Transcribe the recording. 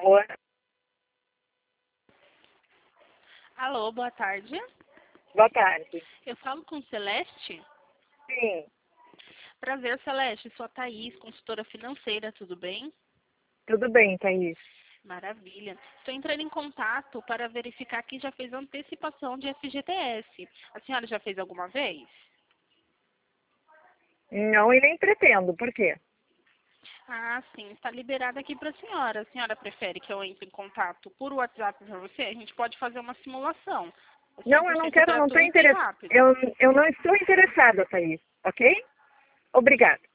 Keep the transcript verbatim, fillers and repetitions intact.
Alô? Alô, boa tarde. Boa tarde. Eu falo com Celeste? Sim, Prazer, Celeste. Sou a Thaís, consultora financeira, tudo bem? tudo bem, Thaís. Maravilha. Estou entrando em contato para verificar quem já fez antecipação de F G T S. A senhora já fez alguma vez? Não, e nem pretendo, por quê? Ah, sim. Está liberada aqui para a senhora. A senhora prefere que eu entre em contato por WhatsApp para você? A gente pode fazer uma simulação. É Não, eu não cem por cento quero, não estou gratuita e interessada. rápida. Eu, eu não estou interessada, Thaís, ok? Obrigada.